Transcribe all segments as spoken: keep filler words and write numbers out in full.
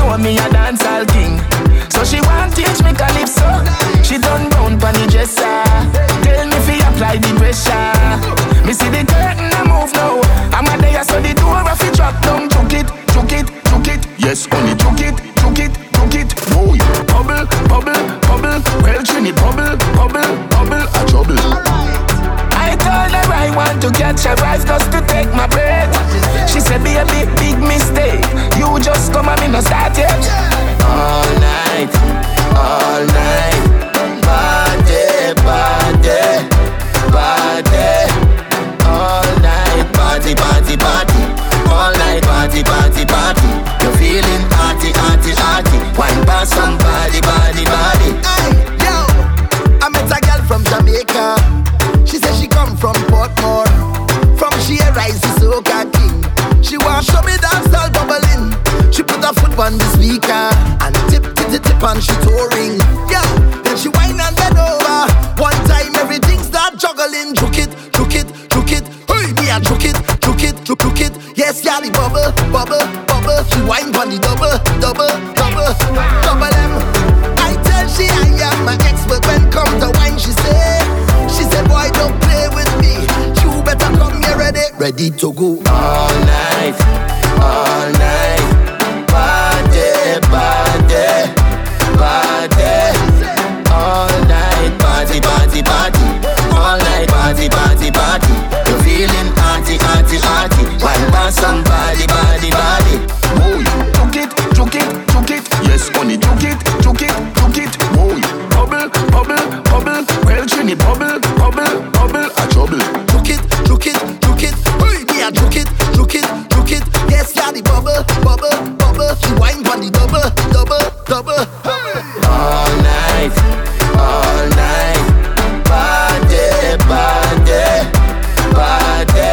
know me a dancehall king. So she want teach me calypso. She done round pon the dresser. Tell me fi apply the pressure. Me see the curtain a move now. I'm a there so the door a fi drop down. Chook it, chook it, chook it. Yes, only chook it, chook it, chook it. Whoa, bubble, bubble, bubble. Well, Trini, bubble, bubble, bubble. A trouble. I told her I want to catch a rise just to take my breath. She said be a big, big mistake. You just come and me no start yet. All night, all night. Party, party, party. All night, party, party, party. All night, party, party, party. You're feeling arty, arty, arty. Wine past somebody, body, body. Hey, yo, I met a girl from Jamaica. She said she come from Portmore. From she a rise the soca king. She want show me dance all bubbling. She put her foot on the speaker and tip, tip, tip, tip and she touring. Yo, then she whine and bend over. One time everything start juggling. Juke it, juke it, juke it. Hey, me a juke it, juke it, juke, juke it. Yes, yeah, the bubble, bubble, bubble. She whine on the double, double, double, double M. I tell she I am my expert when come to wine. She say, she said, boy, don't play with me. You better come here ready, ready to go. All night, all night. Party, party, party. All night, party, party, party. All night, party, party, party. You're feeling arty, arty, arty. Wine by somebody, body, body. Boy, took it, took it, took it. Yes, only took it, took it, took it. Boy, bubble, bubble, bubble. Well, Trini, bubble, bubble, bubble. A trouble. Took it, took it, took it. Hey, me a took it, took it, took it. Yes, yeah, the bubble, bubble, bubble. She whine on the double, double, double. All night, all night. Party, party, party.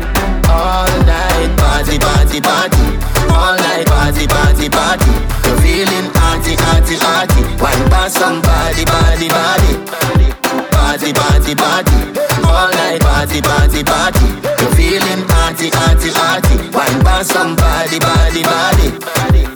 All night, party, party, party. All night, party, party, party. You're feeling arty, arty, arty. Wine past somebody, body, body. Party, party, party. All night, party, party, party. You're feeling arty, arty, arty. Wine past somebody, body, body.